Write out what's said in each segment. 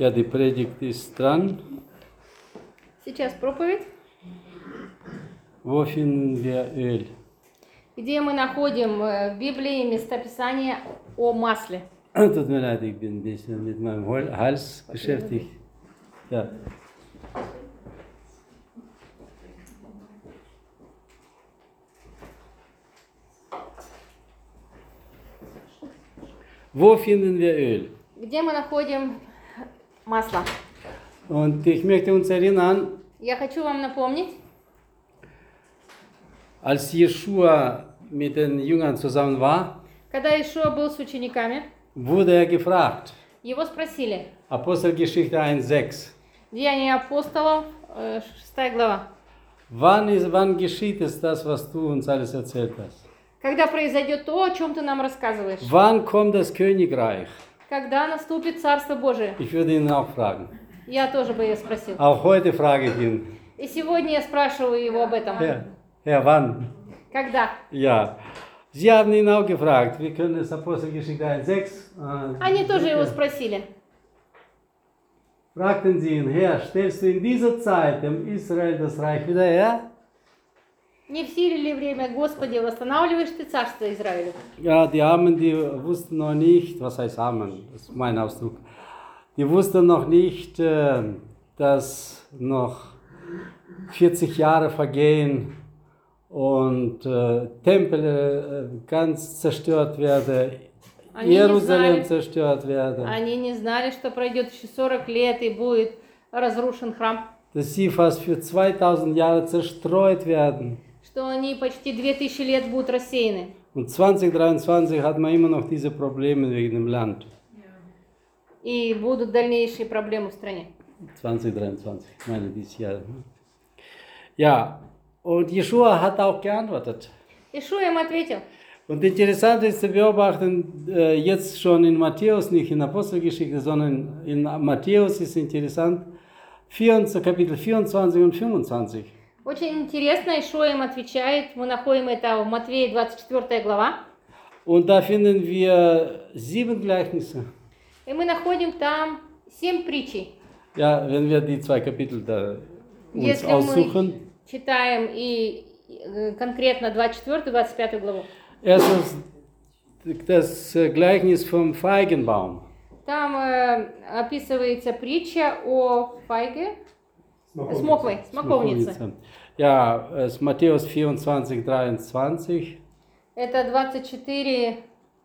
Ja, die Predigt ist dran. Сейчас проповедь, Wo finden wir Öl? где мы находим в Библии местописание о масле. Tut mir leid, ich bin ein bisschen mit meinem Hals beschäftigt. Ja. Wo finden wir Öl? Где мы находим масло? Und ich möchte uns erinnern, Я хочу вам напомнить, als Jeschua mit den Jüngern zusammen war, когда Ишуа был с учениками, wurde er gefragt. его спросили, Apostelgeschichte 1,6. Деяния апостолов, 6 глава, Wann geschieht es das, was du uns alles erzählt hast? когда произойдет то, о чем ты нам рассказываешь? Wann kommt das Königreich? Когда наступит Царство Божие? Ich würde ihn auch fragen. Я тоже бы ее спросил. Auch heute frage ich ihn. И сегодня я спрашиваю его об этом. Herr, wann? Когда? Ja. Sie haben ihn auch gefragt. Wir können das Apostelgeschichte 1,6. Они тоже его спросили. Fragten sie ihn, Herr, stellst du in dieser Zeit dem Israel das Reich wieder her? Не в силе ли время, Господи, восстанавливаешь ты царство Израиля? Ja, die Armen, die wussten noch nicht, was heißt Armen, das ist mein Ausdruck, die wussten noch nicht, dass noch 40 Jahre vergehen und Tempel ganz zerstört werden, Jerusalem zerstört werden. Они не знали, что пройдет еще 40 лет и будет разрушен храм. Dass sie fast für 2000 Jahre zerstreut werden. Что они почти 2000 лет будут рассеяны. Und 2023 hat man immer noch diese Probleme wegen dem Land. И будут дальнейшие проблемы в стране. 2023, ich meine dieses Jahr. Ja, und Jeschua hat auch geantwortet. Ишуа им ответил. Und interessant ist zu beobachten, jetzt schon in Matthäus, nicht in Apostelgeschichte, sondern in Matthäus ist interessant, Kapitel 24 und 25. Очень интересно, Ишуа им отвечает. Мы находим это в Матвея 24 глава. Und da finden wir 7 Gleichnisse. И мы находим там 7 притчей. Ja, wenn wir die 2 Kapitel da uns Если aussuchen. мы читаем и конкретно 24 и 25 главу. Erstens das Gleichnis vom Feigenbaum. Там описывается притча о файге, смоковнице. Ja, es ist Matthäus 24, 23. Это 24,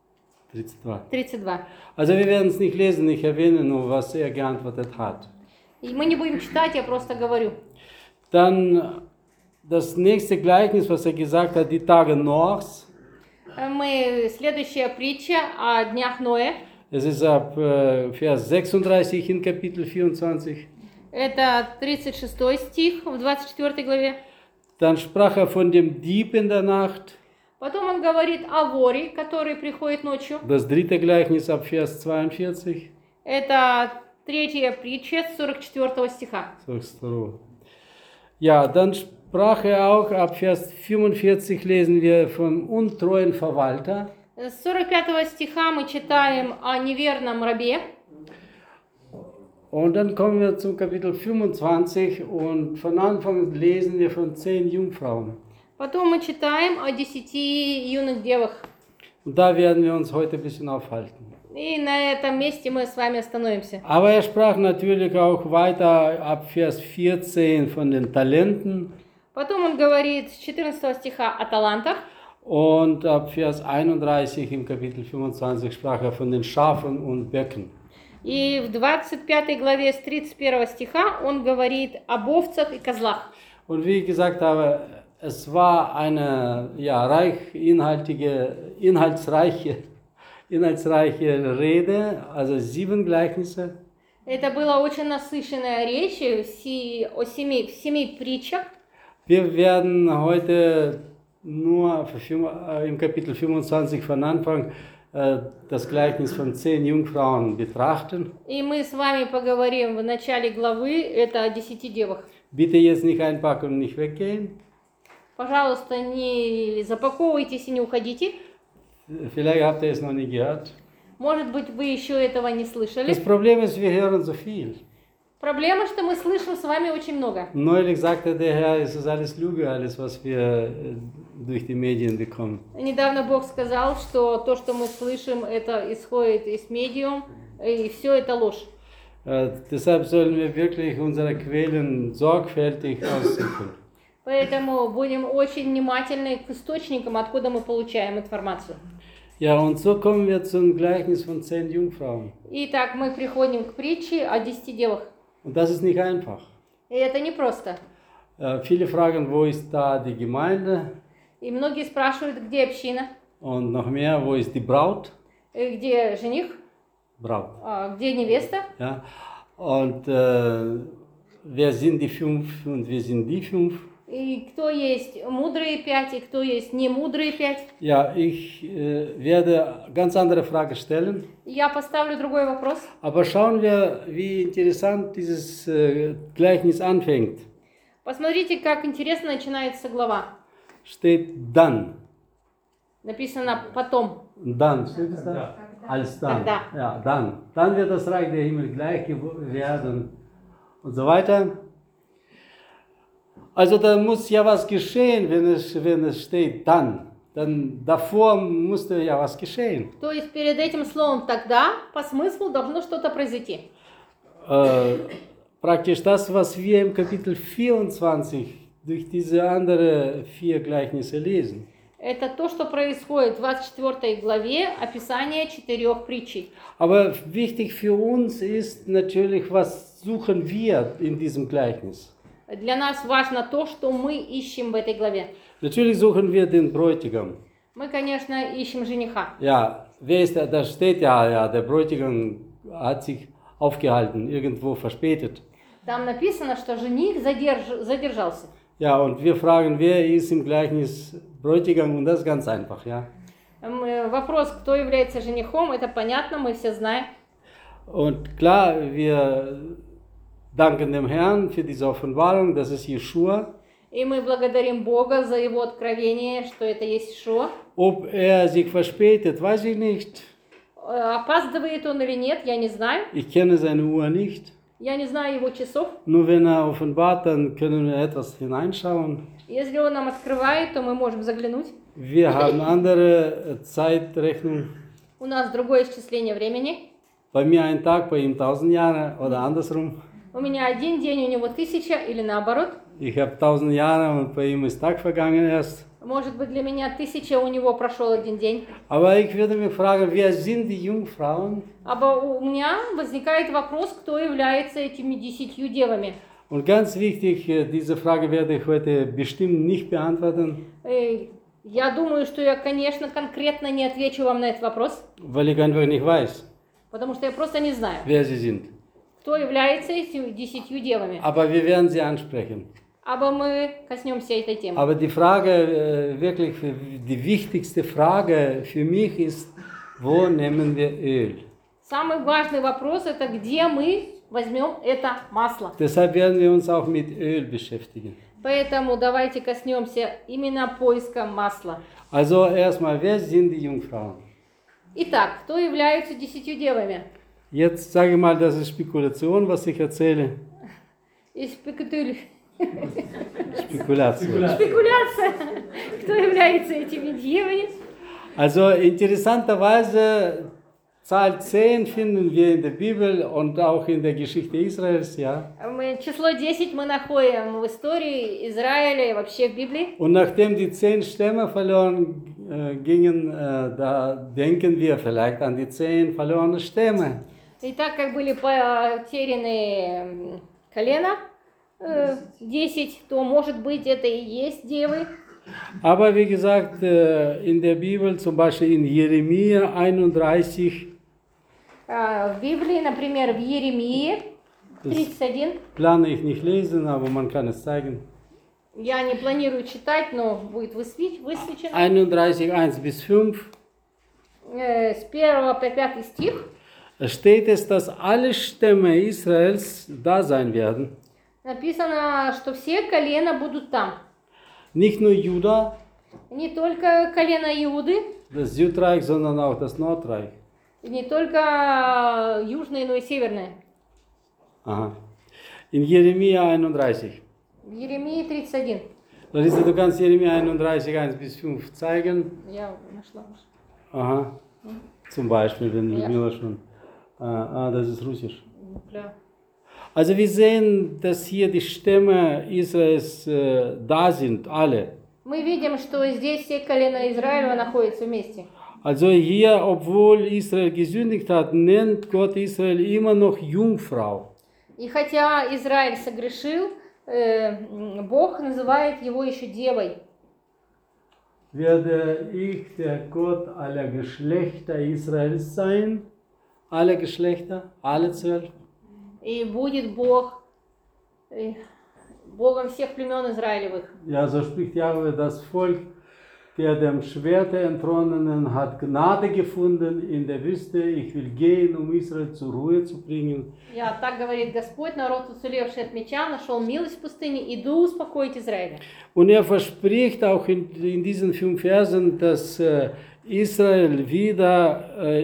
32. Also wir werden es nicht lesen, ich erwähne nur, was er geantwortet hat. И мы не будем читать, я просто говорю. Dann das nächste Gleichnis, was er gesagt hat, die Tage Noachs. Следующая притча о днях Ноя. Es ist ab Vers 36 in Kapitel 24. Это 36 стих в 24 главе. Dann sprach er von dem Dieb in der Nacht. Потом он говорит о воре, который приходит ночью. Das dritte Gleichnis ab Vers 42. Это третья притча с 44 стиха. 42. Ja, dann sprach er auch, ab Vers 45 lesen wir vom untreuen Verwalter. С 45 стиха мы читаем о неверном рабе. Und dann kommen wir zum Kapitel 25 und von Anfang lesen wir von 10 Jungfrauen. Потом мы читаем о 10 юных девах. Und da werden wir uns heute ein bisschen aufhalten. И на этом месте мы с вами остановимся. Aber er sprach natürlich auch weiter ab Vers 14 von den Talenten. Потом он говорит с 14 стиха о талантах. Und ab Vers 31 im Kapitel 25 sprach er von den Schafen und Böcken. И в 25 главе с 31 стиха он говорит об овцах и козлах. Und wie ich gesagt habe, es war eine inhaltsreiche Rede, also 7 Gleichnisse. Это была очень насыщенная речь о 7 притчах. Wir werden heute nur im Kapitel 25 von Anfang das Gleichnis von 10 Jungfrauen betrachten. И мы с вами поговорим в начале главы это о 10 девах. Bitte jetzt nicht einpacken und nicht weggehen. Пожалуйста, не запаковывайтесь и не уходите. Vielleicht habt ihr es noch nie gehört. Может быть, вы еще этого не слышали. Das Problem ist, wir hören so viel. Проблема, что мы слышим с вами очень много. Neulich sagte der Herr, es ist alles Lüge, alles, was wir durch die Medien bekommen. Недавно Бог сказал, что то, что мы слышим, это исходит из медиум, и все это ложь. Deshalb sollen wir wirklich unsere Quellen sorgfältig aussuchen. Поэтому будем очень внимательны к источникам, откуда мы получаем информацию. Ja, und so kommen wir zum Gleichnis von 10 Jungfrauen. Итак, мы приходим к притче о 10 девах. Und das ist nicht einfach. И это непросто. Viele fragen, wo ist da die Gemeinde? И многие спрашивают, где община, Und noch mehr, wo ist die Braut? где жених, Braut. где невеста. Ja? Und wer sind die 5 und wer sind die 5? И кто есть мудрые 5, и кто есть не мудрые 5. Ja, ich werde ganz andere Frage stellen. Я поставлю другой вопрос. Aber schauen wir, wie interessant dieses Gleichnis anfängt. Посмотрите, как интересно начинается глава. Steht dann. Написано потом. Dann, steht es da? Als dann. Тогда. Ja, dann. Dann wird das Reich der Himmel gleich werden und so weiter. Also da muss ja was geschehen, wenn es steht dann. Dann davor musste ja was geschehen. То есть перед этим словом тогда по смыслу должно что-то произойти. Praktisch das, was wir im Kapitel 24 durch diese anderen 4 Gleichnisse lesen. Это то, что происходит в 24 главе, описание 4 притчей. Aber wichtig für uns ist natürlich, was suchen wir in diesem Gleichnis. Для нас важно то, что мы ищем в этой главе. Natürlich suchen wir den Bräutigam. Мы, конечно, ищем жениха. Ja, wer ist der? Da steht ja, der Bräutigam hat sich aufgehalten, irgendwo verspätet. Там написано, что жених задержался. Ja, und wir fragen, wer ist im Gleichnis Bräutigam? Und das ist ganz einfach, ja. Вопрос, кто является женихом, это понятно, мы все знаем. Und klar, wir danken dem Herrn für diese Offenbarung, das ist Jeschua. И мы благодарим Бога за его откровение, что это есть Ишуа. Ob sich verspätet, weiß ich nicht. Опаздывает он или нет, я не знаю. Ich kenne seine Uhr nicht. Я не знаю его часов. Nur wenn offenbart, dann können wir etwas hineinschauen. Если он нам открывает, то мы можем заглянуть. Wir haben andere Zeitrechnung. У нас другое исчисление времени. Bei mir ein Tag, bei ihm 1000 Jahre oder andersrum. У меня один день, у него 1000 или наоборот. Ich habe 1000 Jahre und bei ihm ist Tag vergangen erst. Может быть, для меня 1000, у него прошел один день. Aber ich würde mich fragen, wer sind die Jungfrauen? Aber у меня возникает вопрос, кто является этими 10 девами. Und ganz wichtig, diese Frage werde ich heute bestimmt nicht beantworten. Я думаю, что я, конечно, конкретно не отвечу вам на этот вопрос. Weil ich einfach nicht weiß, Потому что я просто не знаю, wer sie sind. кто является этими 10 девами. Aber wir werden sie ansprechen. Aber мы коснемся этой темы. Aber die Frage, wirklich die wichtigste Frage für mich ist, wo nehmen wir Öl? Самый важный вопрос это где мы возьмем это масло. Deshalb werden wir uns auch mit Öl beschäftigen. Поэтому давайте коснемся именно поиска масла. Also erstmal, wer sind die Jungfrauen? Итак, кто являются 10 девами? Jetzt sage ich mal, das ist Spekulation, was ich erzähle. Spekulation. Спекуляция. Кто является этими девами? Also interessanterweise, Zahl 10 finden wir in der Bibel und auch in der Geschichte Israels, ja. Число 10 мы находим в истории Израиля и вообще в Библии. Und nachdem die 10 Stämme verloren gingen, da denken wir vielleicht an die 10 verlorenen Stämme. И так как были потеряны колена 10, то может быть это и есть девы. Aber wie gesagt, in der Bibel, zum Beispiel in Jeremia 31, В Библии, например, в Иеремии 31. plane ich nicht lesen, aber man kann es zeigen. Я не планирую читать, но будет высвечено. 31, 1 bis 5. С 1 по 5 стих Steht es, dass alle Stämme Israels da sein werden. написано, что все колена будут там. Nicht nur Juda, Не только колено Иуды, das Südreich, sondern auch das Nordreich. И не только южные, но и северные. Aha. In Jeremia 31. В Еремии 31. Larissa, du kannst Jeremia 31, 1 bis 5 zeigen. Я нашла. Aha. Zum Beispiel, wenn Ja. Ludmila schon. Das ist Russisch. Klar. Also wir sehen, dass hier die Stämme Israels da sind, alle. Мы видим, что здесь все колена Израиля находятся вместе. Also hier, obwohl Israel gesündigt hat, nennt Gott Israel immer noch Jungfrau. И хотя Израиль согрешил, Бог называет его еще девой. Werde ich der Gott aller Geschlechter Israels sein? Alle Geschlechter? Alle 12? И будет Бог Богом всех племен Израилевых. Ja, so spricht Jahwe, das Volk, der dem Schwerte entronnenen, hat Gnade gefunden in der Wüste. Ich will gehen, um Israel zur Ruhe zu bringen. Так говорит Господь, народ, уцелевший от меча, нашел милость в пустыне, иду успокоить Израиля. Und er verspricht auch in diesen 5 Versen, dass Israel wieder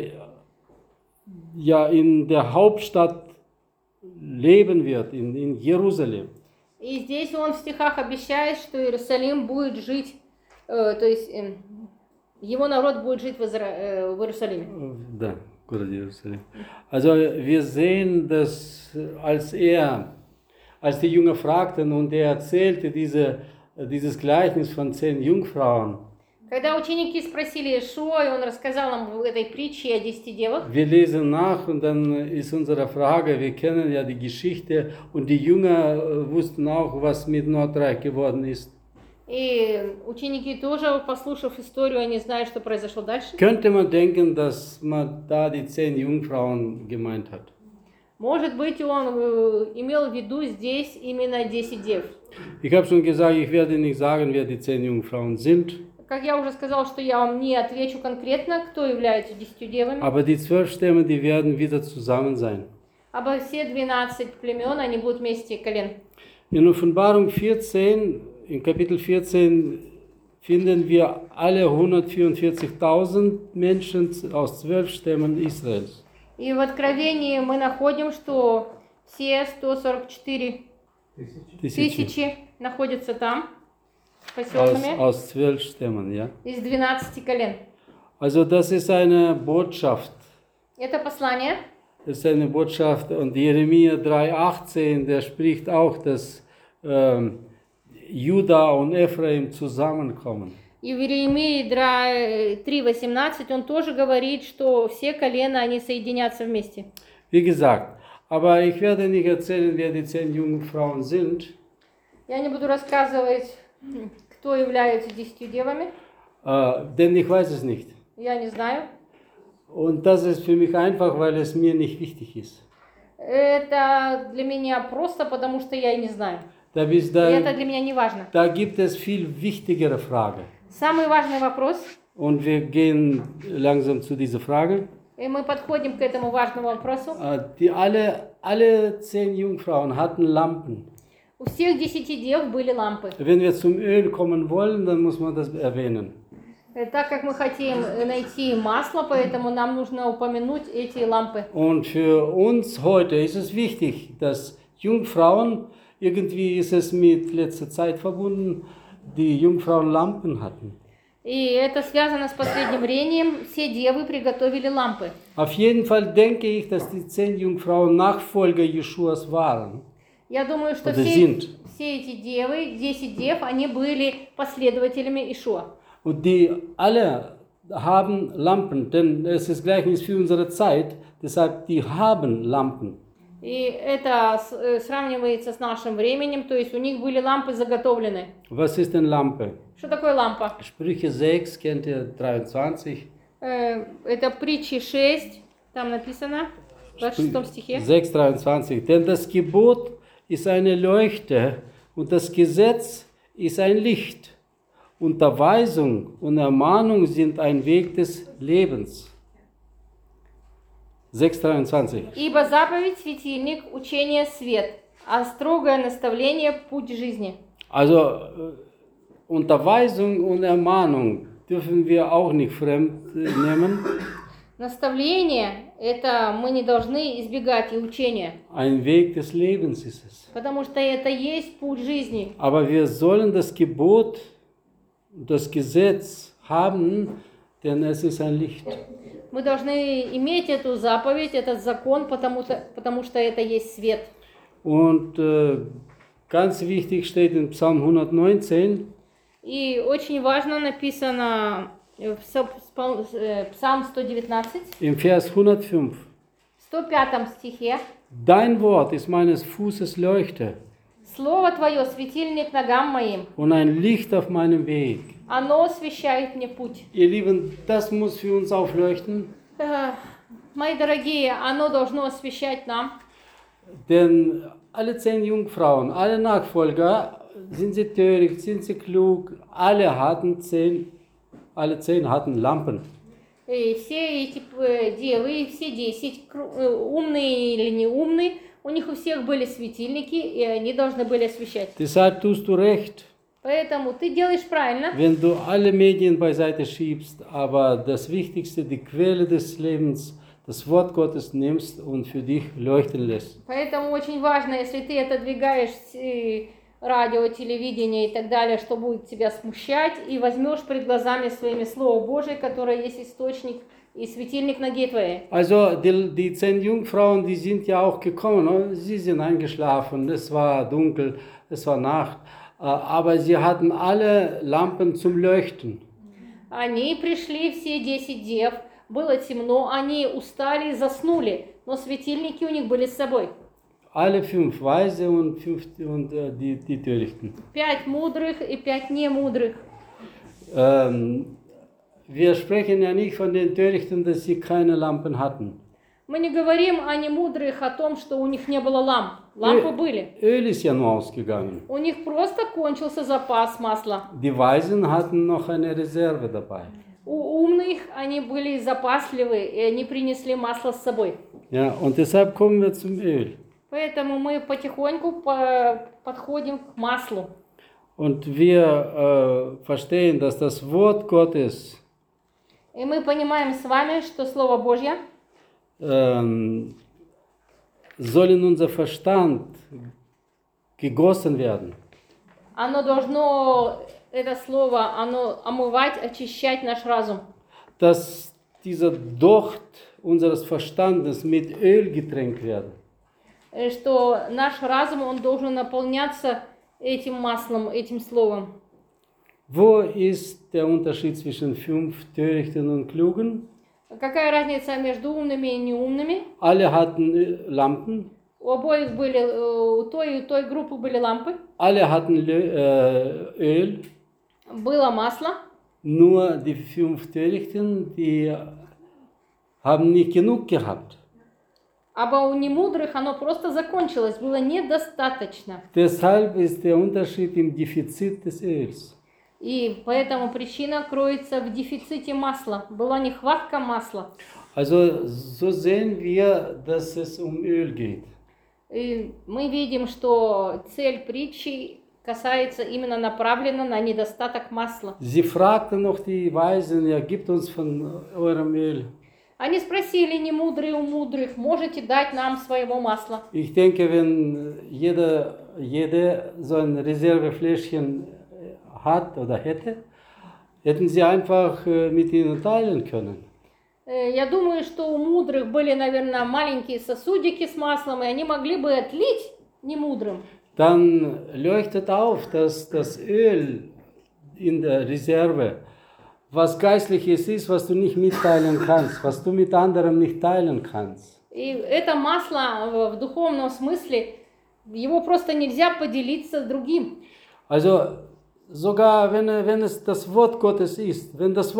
in der Hauptstadt leben wird, in Jerusalem. И здесь он в стихах обещает, что Иерусалим будет жить, то есть его народ будет жить в Иерусалиме. Da, Gott Jerusalem. Also wir sehen, dass als die Jünger fragten und er erzählte dieses Gleichnis von 10 Jungfrauen, Когда ученики спросили Иешуа, и он рассказал нам в этой притче о 10 девах, wir lesen nach und dann ist unsere Frage, wir kennen ja die Geschichte und die Jünger wussten auch, was mit Nordreich geworden ist. и ученики тоже, послушав историю, они знают, что произошло дальше. Könnte man denken, dass man da die 10 Jungfrauen gemeint hat. Может быть, он имел в виду здесь именно 10 дев. Ich habe schon gesagt, ich werde nicht sagen, wer die 10 Jungfrauen sind. Как я уже сказала, что я вам не отвечу конкретно, кто является 10 девами. Aber die 12 Stämme, die werden wieder zusammen sein. Aber все 12 племен, они будут вместе колен. In Offenbarung 14, in Kapitel 14, finden wir alle 144.000 Menschen aus 12 Stämmen Israels. И в Откровении мы находим, что все 144 тысячи находятся там, поселенными, Aus 12 Stämmen, ja. из 12 колен. Also das ist eine Botschaft. Это послание. Das ist eine Botschaft und Jeremia 3,18, der spricht auch, dass Juda und Ephraim zusammenkommen. И в Иеремии 3:18 он тоже говорит, что все колена, они соединятся вместе. Wie gesagt, aber ich werde nicht erzählen, wer die 10 Jungfrauen sind. Я не буду рассказывать, кто является 10 девами. Denn ich weiß es nicht. Я не знаю. Und das ist für mich einfach, weil es mir nicht wichtig ist. Это для меня просто, потому что я и не знаю. И это для меня не важно. Da gibt es viel wichtigere Fragen. Самый важный вопрос. Und wir gehen langsam zu dieser Frage. И мы подходим к этому важному вопросу. Alle 10 Jungfrauen hatten Lampen. У всех 10 дев были лампы. Wenn wir zum Öl kommen wollen, dann muss man das erwähnen. Так как мы хотим найти масло, поэтому нам нужно упомянуть эти лампы. Und für uns heute ist es wichtig, dass Jungfrauen, irgendwie ist es mit letzter Zeit verbunden, die Jungfrauen Lampen hatten. И это связано с последним временем. Все девы приготовили лампы. Auf jeden Fall denke ich, dass die 10 Jungfrauen Nachfolger Jeschuas waren. Я думаю, что все эти девы, 10 дев, они были последователями Иешуа. Und die alle haben Lampen, denn es ist Gleichnis für unsere Zeit, deshalb die haben Lampen. И это сравнивается с нашим временем, то есть у них были лампы заготовлены. Was ist denn Lampe? Что такое лампа? Sprüche 6, kennt ihr 23? Это притчи 6, там написано, в 26 стихе. 6, 23. Denn das Gebot ist eine Leuchte und das Gesetz ist ein Licht. Unterweisung und Ermahnung sind ein Weg des Lebens. 6,23. Ибо заповедь светильник, учение свет, а строгое наставление путь жизни. Also Unterweisung und Ermahnung dürfen wir auch nicht fremd nehmen. Наставление – это мы не должны избегать и учения, Ein Weg des Lebens ist es. потому что это есть путь жизни. Aber wir sollen das Gebot, das Gesetz haben, denn es ist ein Licht. Мы должны иметь эту заповедь, этот закон, потому что это есть свет. Und ganz wichtig steht in Psalm 119, И очень важно написано в Псалм 119, im Vers 105. в 105 стихе. Dein Wort ist meines Fußes Leuchte «Слово Твое – светильник ногам моим, und ein Licht auf meinem Weg. оно освещает мне путь». Ihr Lieben, das muss für uns aufleuchten, Мои дорогие, оно должно освещать нам, denn alle 10 Jungfrauen, alle Nachfolger, sind sie töricht, sind sie klug, alle 10 hatten Lampen. и все эти девы, и все 10, умные или не умные, у них у всех были светильники, и они должны были освещать. Deshalb tust du recht, Поэтому ты делаешь правильно, wenn du alle Medien beiseite schiebst, aber das Wichtigste, die Quelle des Lebens, das Wort Gottes nimmst und für dich leuchten lässt. поэтому очень важно, если ты отодвигаешь радио, телевидение и так далее, что будет тебя смущать, и возьмешь пред глазами своими Слово Божие, которое есть источник и светильник ноги твоей. Also die 10 Jungfrauen, die sind ja auch gekommen, ne? Sie sind eingeschlafen, es war dunkel, es war Nacht, aber sie hatten alle Lampen zum Leuchten. Они пришли, все 10 дев, было темно, они устали и заснули, но светильники у них были с собой. Alle 5 Weise und die Törichten. 5 мудрых и 5 немудрых. Wir sprechen ja nicht von den Törichten, dass sie keine Lampen hatten. Мы не говорим о немудрых, о том, что у них не было ламп. Лампы были. Öl ist ja nur ausgegangen. У них просто кончился запас масла. Die Weisen hatten noch eine Reserve dabei. У умных они были запасливы, и они принесли масло с собой. Ja, und deshalb kommen wir zum Öl. Поэтому мы потихоньку подходим к маслу. Und wir verstehen, dass das Wort Gottes И мы понимаем с вами, что Слово Божье soll in unser Verstand gegossen werden. оно должно, это слово, оно омывать, очищать наш разум. Dass dieser Docht unseres Verstandes mit Öl getränkt wird. Что наш разум, он должен наполняться этим маслом, этим словом. Wo ist der Unterschied zwischen 5 Törichten und Klugen? Какая разница между умными и неумными? Alle hatten Lampen, У обоих были, у той и у той группы были лампы, alle hatten Öl, было масло, nur die 5 Törichten, die haben nicht genug gehabt. а у немудрых оно просто закончилось, было недостаточно. Deshalb ist der Unterschied im Defizit des Öls. И поэтому причина кроется в дефиците масла. Была нехватка масла. Also so sehen wir, dass es um Öl geht. И мы видим, что цель притчи касается именно направлена на недостаток масла. Sie fragten noch die Weisen, ja, gibt uns von eurem Öl. Они спросили немудрые у мудрых, можете дать нам своего масла? Ich denke, wenn jeder so ein Reservefläschchen hat oder hätte, hätten sie einfach mit ihnen teilen können. Я думаю, что у мудрых были, наверное, маленькие сосудики с маслом, и они могли бы отлить немудрым. Dann leuchtet auf, dass das Öl in der Reserve was Geistliches ist, was du nicht mitteilen kannst, was du mit anderen nicht teilen kannst. И это масло в духовном смысле, его просто нельзя поделиться с другим. Also sogar wenn es das Wort Gottes ist, wenn das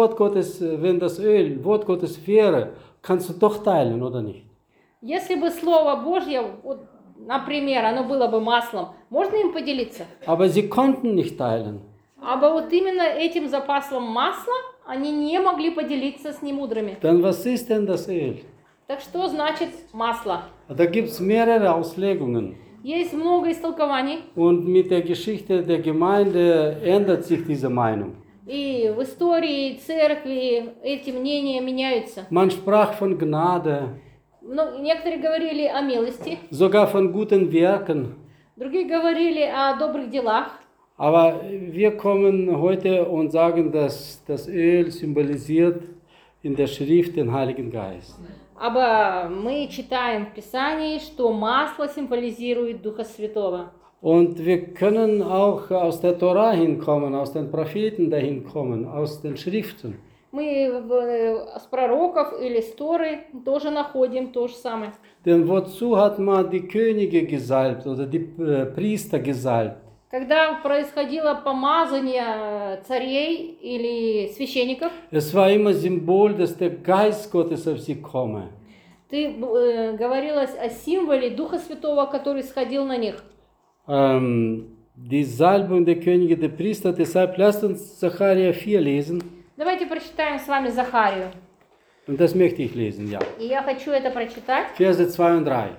Öl Wort Gottes wäre, kannst du doch teilen, oder nicht? Если бы Слово Божье, вот, например, оно было бы маслом, можно им поделиться? Aber sie konnten nicht teilen. А вот именно этим запасом масла они не могли поделиться с немудрыми. Dann was ist denn das Öl? Так что значит масло? Da gibt es mehrere Auslegungen. Есть много истолкований. Und mit der Geschichte der Gemeinde ändert sich diese Meinung. И в истории церкви эти мнения меняются. Man sprach von Gnade, Но некоторые говорили о милости, sogar von guten Werken. другие говорили о добрых делах. Aber wir kommen heute und sagen, dass das Öl symbolisiert in der Schrift den Heiligen Geist. Aber мы читаем в Писании, что масло символизирует Духа Святого. Und wir können auch aus der Tora hinkommen, aus den Propheten dahin kommen, aus den Schriften. Мы с пророков или с Торы тоже находим то же самое. Denn wozu hat man die Könige gesalbt oder die Priester gesalbt? Когда происходило помазание царей или священников, Es war immer Symbol, dass der Geist Gottes auf sie komme. говорилось о символе Духа Святого, который сходил на них. Die Salbung der Könige, der Priester, deshalb lasst uns Sacharja 4 lesen. Давайте прочитаем с вами Захарию. Und das möchte ich lesen, ja. И я хочу это прочитать. Verse 2 und 3.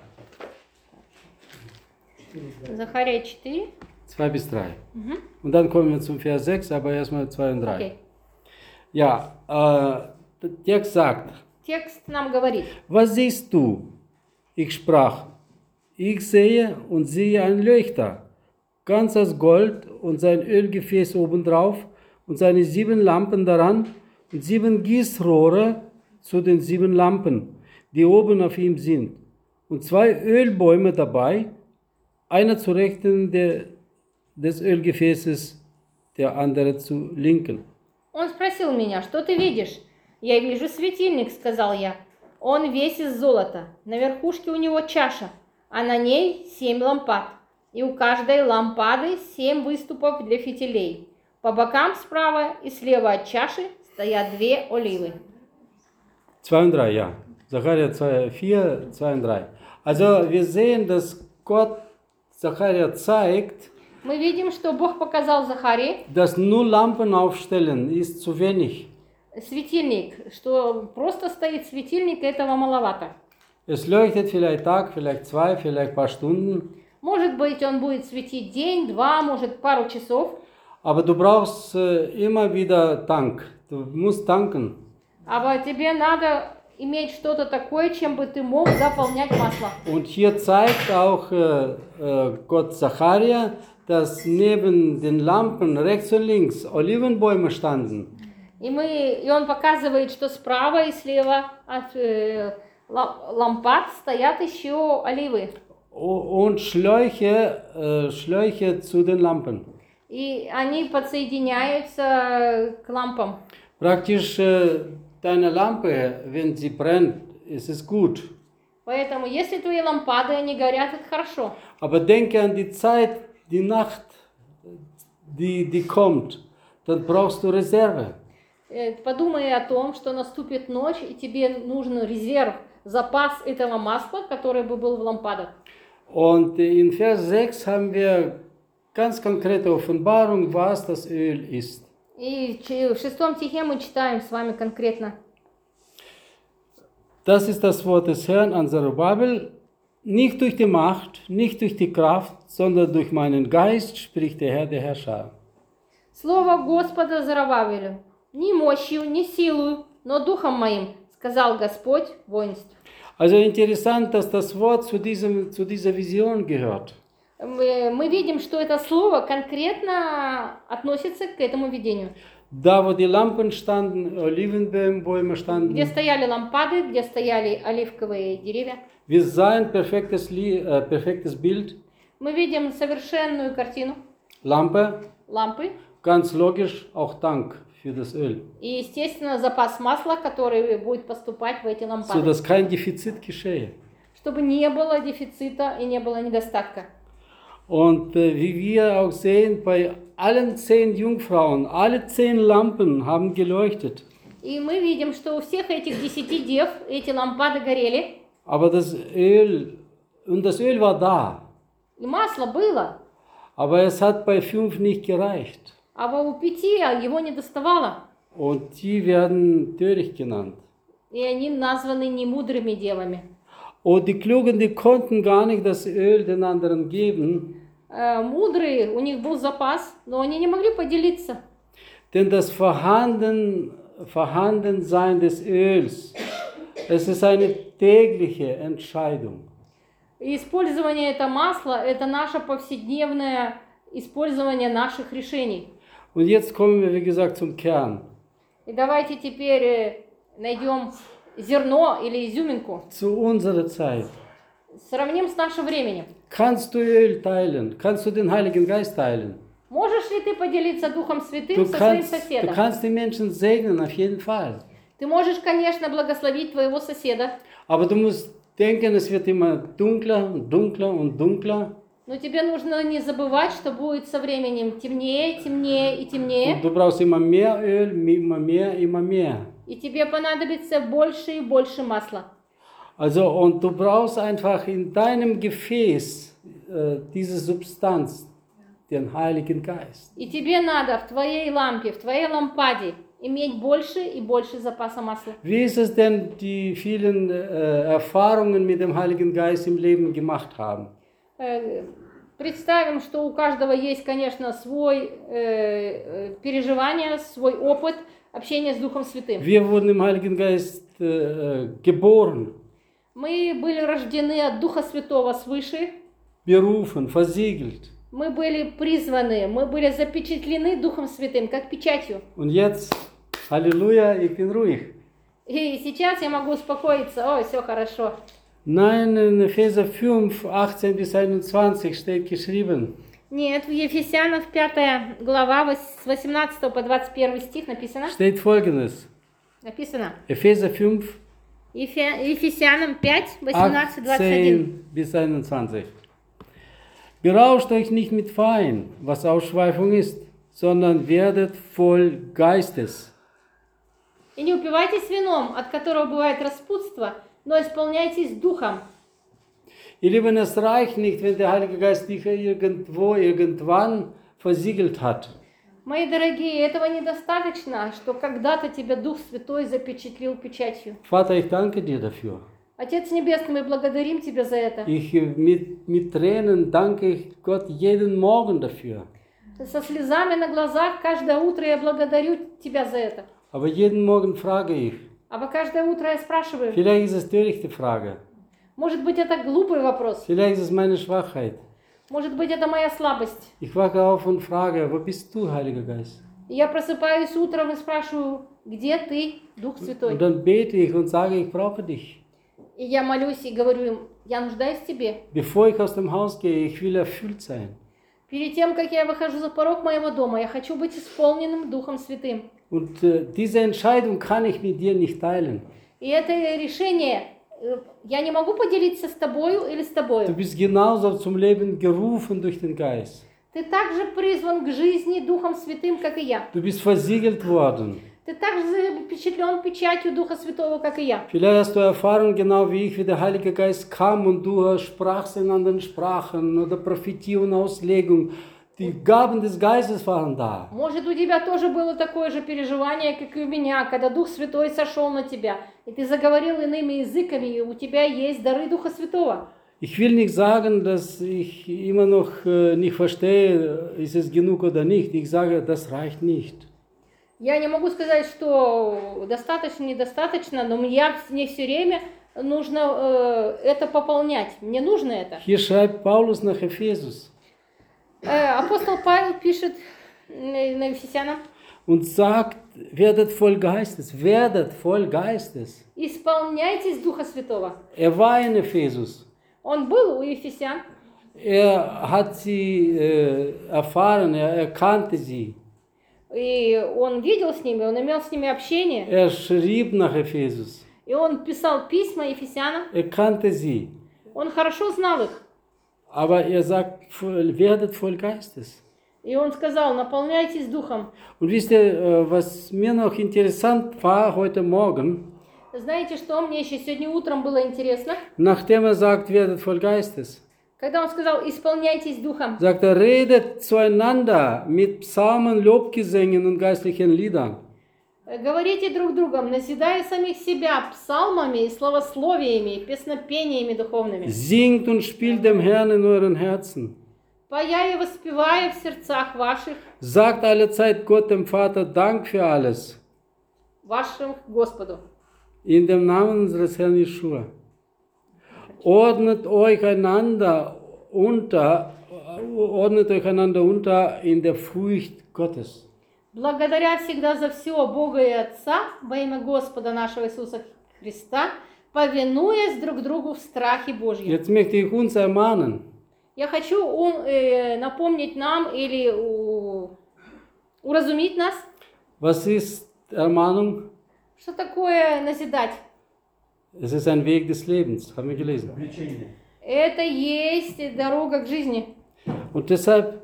Захария 4. 2 bis 3. Und dann kommen wir zum Vers 6, aber erstmal 2 und 3. Okay. Ja, der Text sagt, Текст нам говорит. was siehst du? Ich sprach, ich sehe und sehe einen Leuchter, ganz aus Gold und sein Ölgefäß obendrauf und seine 7 Lampen daran und 7 Gießrohre zu den 7 Lampen, die oben auf ihm sind. Und 2 Ölbäume dabei, einer zur Rechten des Ölgefäßes, der andere zu Linken. Он спросил меня, что ты видишь? Я вижу светильник, сказал я. Он весь из золота. На верхушке у него чаша, а на ней 7 лампад. И у каждой лампады 7 выступов для фитилей. По бокам справа и слева от чаши стоят 2 оливы. 2 und 3, ja. Sacharja 2, 4, 2 und 3. Also wir sehen, dass Gott Sacharja zeigt, Мы видим, что Бог показал Захарии dass nur Lampen aufstellen ist zu wenig. светильник, что просто стоит светильник, этого маловато. Es leuchtet vielleicht Tag, vielleicht 2, vielleicht ein paar Stunden, Может быть, он будет светить день, 2, может, пару часов. aber du brauchst immer wieder Tank. Du musst tanken. Aber тебе надо иметь что-то такое, чем бы ты мог заполнять масло. Und hier zeigt auch Gott Sacharja, dass neben den Lampen rechts und links Olivenbäume standen. И он показывает, что справа и слева от лампад стоят еще оливы. Und Schläuche zu den Lampen. И они подсоединяются к лампам. Praktisch deine Lampe, wenn sie brennt, ist es gut. Поэтому, если твои лампады, они горят, это хорошо. Aber denke an die Zeit, die Nacht, die kommt. Dann brauchst du Reserve. Подумай о том, что наступит ночь, и тебе нужен резерв, запас этого масла, который бы был в лампадах. Und in Vers 6 haben wir ganz konkrete Offenbarung, was das Öl ist. И в 6 стихе мы читаем с вами конкретно. Das ist das Wort des Herrn an Zerubbabel. Nicht durch die Macht, nicht durch die Kraft, sondern durch meinen Geist, spricht der Herr der Herrscher. Слово Господа Зарававелю, ни мощью, ни силою, но духом моим, сказал Господь воинств. Also interessant, dass das Wort zu dieser Vision gehört. Мы видим, что это слово конкретно относится к этому видению. Da, wo die Lampen standen, Olivenbäume standen, Где стояли лампады, где стояли оливковые деревья. wir sahen perfektes Bild, Мы видим совершенную картину, Lampe, лампы ganz logisch auch Tank für das Öl, и, естественно, запас масла, который будет поступать в эти лампады. sodass kein Defizit geschehe. Чтобы не было дефицита и не было недостатка. Und wie wir auch sehen, bei allen 10 Jungfrauen, alle 10 Lampen haben geleuchtet. И мы видим, что у всех этих 10 дев эти лампады горели. Aber das Öl war da. И масло было. Aber es hat bei 5 nicht gereicht. А у 5 его не доставало. Und die werden töricht genannt. И они названы немудрыми девами. Und die Klugen, die konnten gar nicht das Öl den anderen geben. Мудрые, у них был запас, но они не могли поделиться. Denn das Vorhandensein des Öls, es ist eine tägliche Entscheidung. И использование этого масла – это наше повседневное использование наших решений. Und jetzt kommen wir, wie gesagt, zum Kern. И давайте теперь найдем зерно или изюминку. Zu unserer Zeit. Сравним с нашим временем. Kannst du Öl teilen? Kannst du den Heiligen Geist teilen? Можешь ли ты поделиться Духом Святым Du со своим kannst, du соседом? kannst die Menschen segnen, auf jeden Fall. Ты можешь, конечно, благословить твоего соседа, Aber du musst denken, es wird immer dunkler und dunkler und dunkler. но тебе нужно не забывать, что будет со временем темнее, темнее и темнее. Und du brauchst immer mehr Öl, immer mehr, immer mehr. И тебе понадобится больше и больше масла. Also, und du brauchst einfach in deinem Gefäß diese Substanz, den Heiligen Geist. И тебе надо в твоей лампе, в твоей лампаде иметь больше и больше запаса масла. Wie ist es denn, die vielen Erfahrungen mit dem Heiligen Geist im Leben gemacht haben? Представим, что у каждого есть, конечно, свой переживание, свой опыт общения с Духом Святым. Wir wurden im Heiligen Geist geboren, Мы были рождены от Духа Святого свыше. berufen, versiegelt. Мы были призваны, мы были запечатлены Духом Святым, как печатью. Und jetzt, Halleluja, ich bin ruhig. И сейчас я могу успокоиться, ой, все хорошо. Nein, in Epheser 5, 18 bis 21 steht geschrieben. Нет, в Ефесянам 5 глава с 18 по 21 стих написано. Steht folgendes. Написано. Epheser 5, Ефесянам 5, 18, 21. 18 bis 21. Berauscht euch nicht mit Wein, was Ausschweifung ist, sondern werdet voll Geistes. И не упивайтесь вином, от которого бывает распутство, но исполняйтесь духом. Ihr Lieben, es reicht nicht, wenn der Heilige Geist dich irgendwo, irgendwann versiegelt hat. Мои дорогие, этого недостаточно, что когда-то тебя Дух Святой запечатлил печатью. Vater, ich danke dir dafür. Отец Небесный, мы благодарим Тебя за это. Mit Tränen danke ich Gott jeden Morgen dafür. Со слезами на глазах каждое утро я благодарю Тебя за это. Aber jeden Morgen frage ich. Aber каждое утро я спрашиваю. Vielleicht ist es törichte Frage. Может быть, это глупый вопрос. Vielleicht ist es meine Schwachheit. Может быть, это моя слабость. Ich wache auf und frage, wo bist du, Heiliger Geist? И я просыпаюсь утром и спрашиваю, где ты, Дух Святой? Und dann bete ich und sage, ich brauche dich. И я молюсь и говорю им, я нуждаюсь в Тебе. Bevor ich aus dem Haus gehe, ich will erfüllt sein. Перед тем, как я выхожу за порог моего дома, я хочу быть исполненным Духом Святым. Und diese Entscheidung kann ich mit dir nicht teilen. И это решение я не могу поделиться с тобою или с Du тобою. bist genauso zum Leben gerufen durch den Geist. Ты также призван к жизни Духом Святым, как и я. Du bist versiegelt worden. Ты также запечатлен печатью Духа Святого, как и я. Vielleicht hast du Erfahrung genau wie ich, wie der Heilige Geist kam und du sprachst in anderen Sprachen oder Prophetie und Auslegung. Die Gaben des Geistes waren da. Может, у тебя тоже было такое же переживание, как и у меня, когда Дух Святой сошел на тебя, и ты заговорил иными языками, и у тебя есть дары Духа Святого. Ich will nicht sagen, dass ich immer noch nicht verstehe, ist es genug oder nicht. Ich sage, das reicht nicht. Я не могу сказать, что достаточно, недостаточно, но мне все время нужно это пополнять. Мне нужно это. Hier schreibt Paulus nach Ephesus Апостол Павел пишет на Ефесянам. und sagt, werdet voll Geistes, werdet voll Geistes. Исполняйтесь Духа Святого. War in Ephesus. Он был у Ефесян. Hat sie erfahren, kannte sie. И он видел с ними, он имел с ними общение. Schrieb nach Ephesus. И он писал письма Ефесянам. Kannte sie. Он хорошо знал их. Aber sagt, werdet voll Geistes. И он сказал, наполняйтесь Духом. Und wisst ihr, was mir noch interessant war heute Morgen? Знаете, что мне еще сегодня утром было интересно? Nachdem sagt, werdet voll Geistes. Когда он сказал, исполняйтесь Духом. Sagt redet zueinander mit Psalmen, Lobgesängen und geistlichen Liedern. Говорите друг другом, назидая самих себя псалмами и славословиями, и песнопениями духовными. Singt und spielt dem Herrn in euren Herzen. пая и воспевая в сердцах ваших, sagt alle Zeit Gott dem Vater Dank für alles. вашим Господу. In dem Namen unseres Herrn Jeschua. Ordnet euch einander unter in der Furcht Gottes. Благодаря всегда за все Бога и Отца во имя Господа нашего Иисуса Христа, повинуясь друг другу в страхе Божьем. Jetzt möchte ich uns ermahnen. Я хочу напомнить нам или уразумить нас, Was ist Ermahnung? что такое назидать. Es ist ein Weg des Lebens, haben wir gelesen. Это есть дорога к жизни. Und deshalb,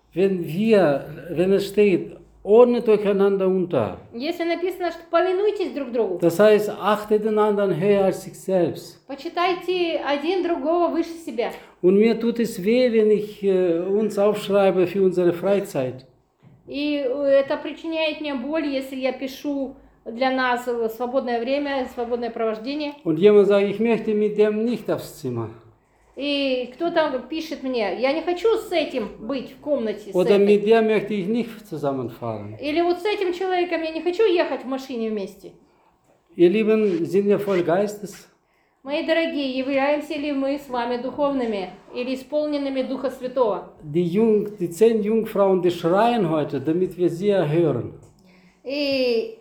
wenn es steht, ordnet euch einander unter. Если написано, что повинуйтесь друг другу, Das heißt, achtet den anderen höher als sich selbst. почитайте один другого выше себя. Und mir tut es weh, wenn ich uns aufschreibe für unsere Freizeit. И это причиняет мне боль, если я пишу для нас свободное время, свободное провождение. Und jemand sagt, ich möchte mit dem nicht aufs Zimmer. И кто-то пишет мне, я не хочу с этим быть в комнате. Oder mit der möchte ich nicht zusammenfahren. Или вот с этим человеком я не хочу ехать в машине вместе. Ihr Lieben, sind wir voll Geistes? Мои дорогие, являемся ли мы с вами духовными или исполненными Духа Святого? Die 10 Jungfrauen, die schreien heute, damit wir sie erhören. И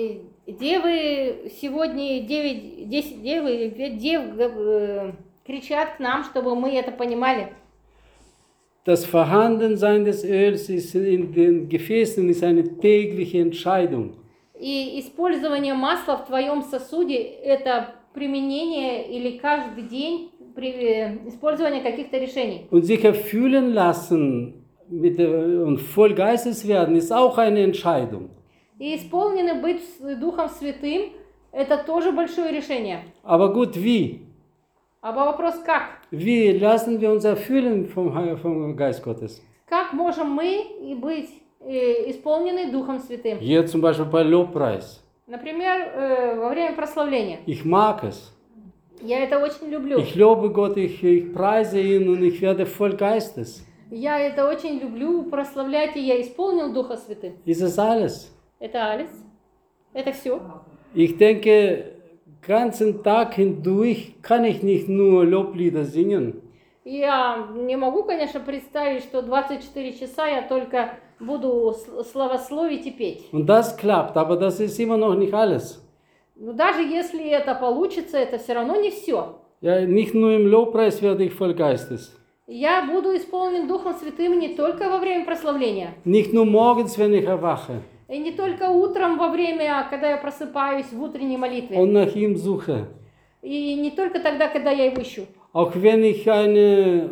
девы сегодня, 10 девы, 5 дев кричат к нам, чтобы мы это понимали. Das Vorhandensein des Öls ist in den Gefäßen ist eine tägliche Entscheidung. И использование масла в твоем сосуде – это применение или каждый день использование каких-то решений. Und sich erfüllen lassen und voll Geistes werden, ist auch eine Entscheidung. И исполнены быть Духом Святым – это тоже большое решение. Aber gut, wie? А вопрос как? Wie lassen wir uns erfüllen vom Geist Gottes? Как можем мы быть исполнены Духом Святым? Hier zum Beispiel bei Lobpreis. Например, во время прославления. Ich mag es. Я это очень люблю. Ich lobe Gott, ich preise ihn und ich werde voll Geistes. Я это очень люблю прославлять, и я исполнил Духа Святым. Ist es alles? Это alles? Это все? Ich denke, ganzen Tag hindurch kann ich nicht nur Loblieder singen. Я не могу, конечно, представить, что 24 часа я только буду славословить и петь. Und das klappt, aber das ist immer noch nicht alles. Но даже если это получится, это все равно не все. Ja, nicht nur im Lobpreis werde ich voll Geistes. Я буду исполнен Духом Святым не только во время прославления. Nicht nur morgens, wenn ich erwache. И не только утром во время, когда я просыпаюсь в утренней молитве. Und nach ihm suche. И не только тогда, когда я его ищу. Auch wenn ich eine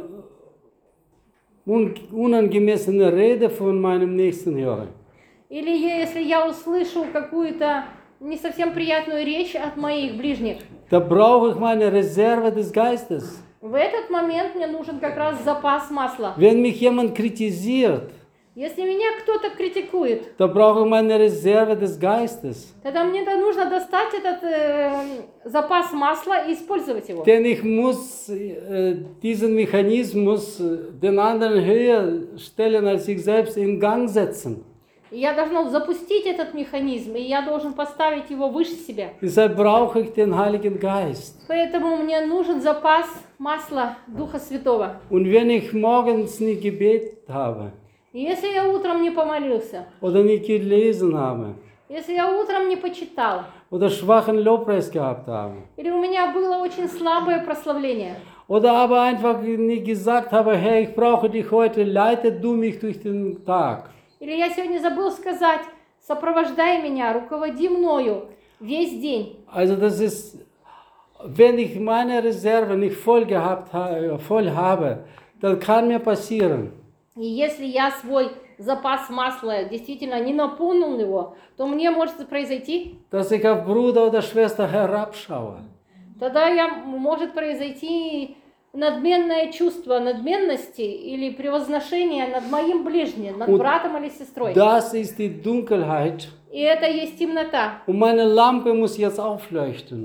unangemessene Rede von meinem Nächsten höre. Или если я услышу какую-то не совсем приятную речь от моих ближних. Da brauche ich meine Reserve des Geistes. В этот момент мне нужен как раз запас масла. Wenn mich jemand kritisiert, Если меня кто-то критикует, da brauche ich meine Reserve des Geistes. тогда мне нужно достать этот запас масла и использовать его. Denn ich muss diesen Mechanismus, den anderen höher stellen als ich selbst, in Gang setzen. И я должна запустить этот механизм, и я должен поставить его выше себя. Deshalb brauche ich den Heiligen Geist. Поэтому мне нужен запас масла Духа Святого. Und wenn ich morgens nie gebetet habe, И если я утром не помолился, oder nicht gelesen habe, если я утром не почитал, oder schwachen Lobpreis gehabt habe, или у меня было очень слабое прославление, oder aber einfach nicht gesagt habe, hey, ich brauche dich heute, leite du mich durch den Tag. или я сегодня забыл сказать, сопровождай меня, руководи мною весь день. Also das ist, wenn ich meine Reserve nicht voll habe, dann kann mir passieren, И если я свой запас масла действительно не наполнил его, то мне может произойти, dass ich auf Bruder oder Schwester herabschaue. тогда может произойти надменное чувство надменности или превозношение над моим ближним, над братом или сестрой. Das ist die Dunkelheit. И это есть темнота. Und meine Lampe muss jetzt aufleuchten.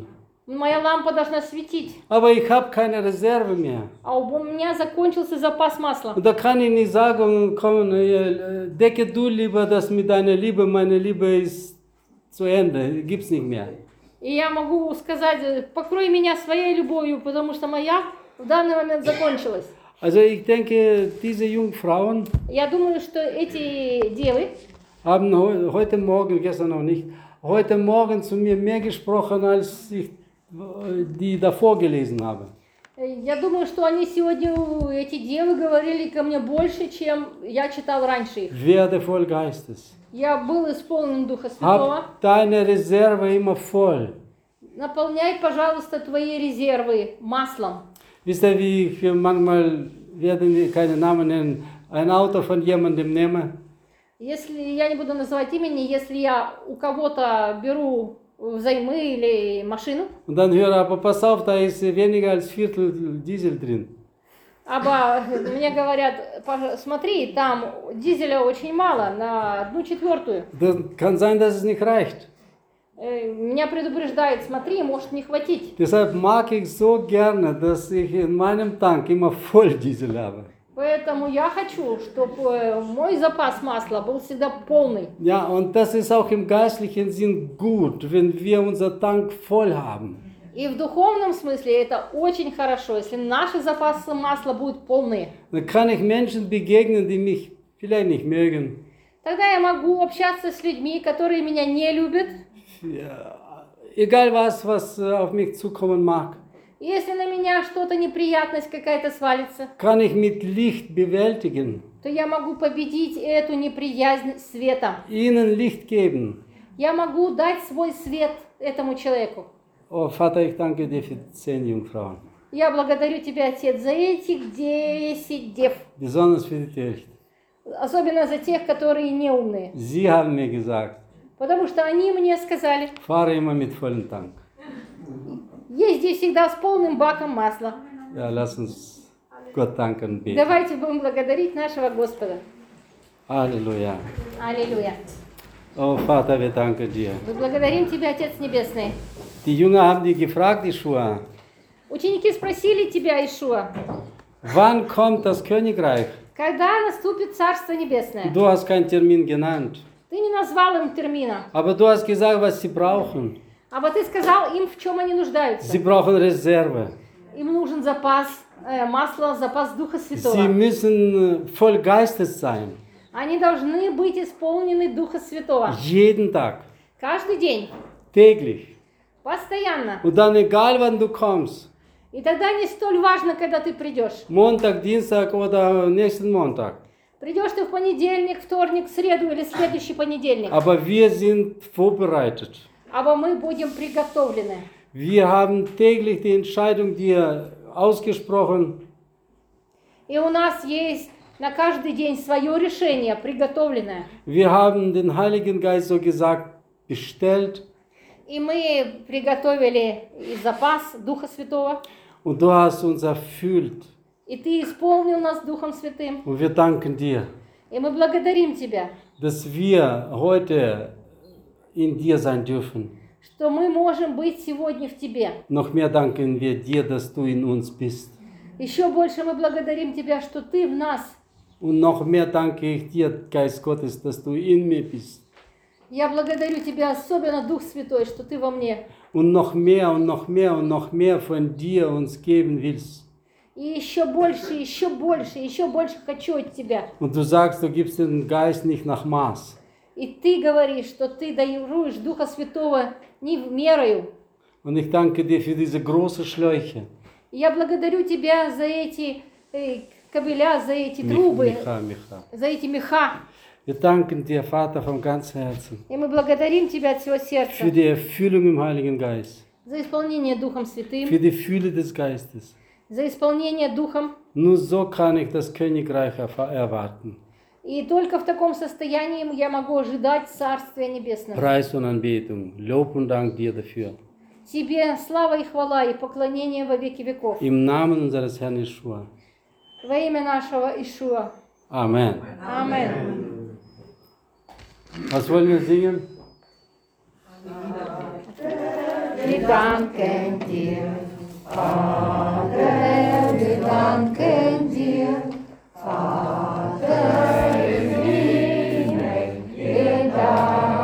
Моя лампа должна светить. Aber ich habe keine Reserve mehr. А у меня закончился запас масла. Und da kann ich nicht sagen, komm, decke du lieber das mit deiner Liebe, meine Liebe ist zu Ende, gibt's nicht mehr. И я могу сказать, покрой меня своей любовью, потому что моя в данный момент закончилась. Also ich denke, diese Jungfrauen Я думаю, что эти девы haben heute Morgen, gestern noch nicht, heute Morgen zu mir mehr gesprochen, als ich die davor gelesen habe. Я думаю, что они сегодня, эти девы, говорили ко мне больше, чем я читал раньше их. Werde voll Geistes. Я был исполнен Духа Святого. Hab deine Reserve immer voll. Наполняй, пожалуйста, твои резервы маслом. Wisst ihr, wie ich manchmal, werde keine Namen nennen, ein Auto von jemandem nehme? Если я не буду называть имени, если я у кого-то беру взаймы или машину, Und dann höre, aber pass auf, da ist weniger als Viertel Diesel drin. aber мне говорят, смотри, там дизеля очень мало, на 1/4. Dann kann sein, dass es nicht reicht. Меня предупреждает, смотри, может не хватить. Deshalb mag ich so gerne, dass ich in meinem Tank immer voll Diesel habe. Поэтому я хочу, чтобы мой запас масла был всегда полный. Ja, und das ist auch im geistlichen Sinn gut, wenn wir unser Tank voll haben. И в духовном смысле это очень хорошо, если наши запасы масла будут полные. Dann kann ich Menschen begegnen, die mich vielleicht nicht mögen. Тогда я могу общаться с людьми, которые меня не любят. Ja, egal was auf mich zukommen mag, Если на меня что-то, неприятность какая-то свалится, kann ich mit Licht bewältigen, то я могу победить эту неприязнь светом. ihnen Licht geben. Я могу дать свой свет этому человеку. Oh Vater, ich danke dir für 10 Jungfrauen, Я благодарю Тебя, Отец, за этих 10 дев. besonders für die Töchter. Особенно за тех, которые неумные. Sie haben mir gesagt, Потому что они мне сказали, fahre immer mit vollem Tank. езди всегда с полным баком масла. Ja, lass uns Gott danken und beten. Давайте будем благодарить нашего Господа. Halleluja. Аллилуйя. Oh Vater, wir danken dir. Мы благодарим Тебя, Отец Небесный. Die Jünger haben dich gefragt, Yeshua, Ученики спросили Тебя, Ишуа, wann kommt das Königreich? когда наступит Царство Небесное? Du hast keinen Termin genannt, Ты не назвал им термина, aber du hast gesagt, was sie brauchen. а вот Ты сказал им, в чем они нуждаются. Sie brauchen Reserve. Им нужен запас масла, запас Духа Sie Святого. müssen voll Geistes sein. Они должны быть исполнены Духа Святого. Jeden Tag, Каждый день, täglich. постоянно. Und dann egal, wann du kommst. И тогда не столь важно, когда ты придешь. Montag, Dienstag oder nächsten Montag. Придешь ты в понедельник, вторник, среду или следующий понедельник. Aber wir sind vorbereitet. Aber мы будем приготовлены. Wir haben täglich die Entscheidung dir ausgesprochen. И у нас есть на каждый день свое решение, приготовленное. Wir haben den Heiligen Geist so gesagt bestellt. И мы приготовили и запас Духа Святого. Und du hast uns erfüllt. И Ты исполнил нас Духом Святым. Und wir danken dir, И мы благодарим Тебя, dass wir heute in dir sein dürfen. что мы можем быть сегодня в Тебе. Noch mehr danken wir dir, dass du in uns bist. Еще больше мы благодарим Тебя, что Ты в нас. Und noch mehr danke ich dir, Geist Gottes, dass du in mir bist. Я благодарю Тебя, особенно Дух Святой, что Ты во мне. Und noch mehr und noch mehr und noch mehr von dir uns geben willst. И еще больше, еще больше, еще больше хочу от Тебя. Und du sagst, du gibst den Geist nicht nach Maß. И Ты говоришь, что Ты даруешь Духа Святого не в мерою. Und ich danke dir für diese großen Schläuche. И я благодарю Тебя за эти кабеля, за эти трубы, Micha. за эти меха. Wir danken dir, Vater, von ganzem Herzen. И мы благодарим Тебя от всего сердца Für die Erfüllung im Heiligen Geist. за исполнение Духом Святым, Für die Fülle des Geistes. за исполнение Духом. Nur so kann ich das Königreich erwarten. И только в таком состоянии я могу ожидать Царствия Небесного. Preis und Anbetung, Lob und Dank dir dafür. Тебе слава и хвала и поклонение во веки веков. Im Namen unseres Herrn Yeshua. Во имя нашего Ишуа. Amen. Amen. Was wollen wir singen? wir danken dir. Vater, wir danken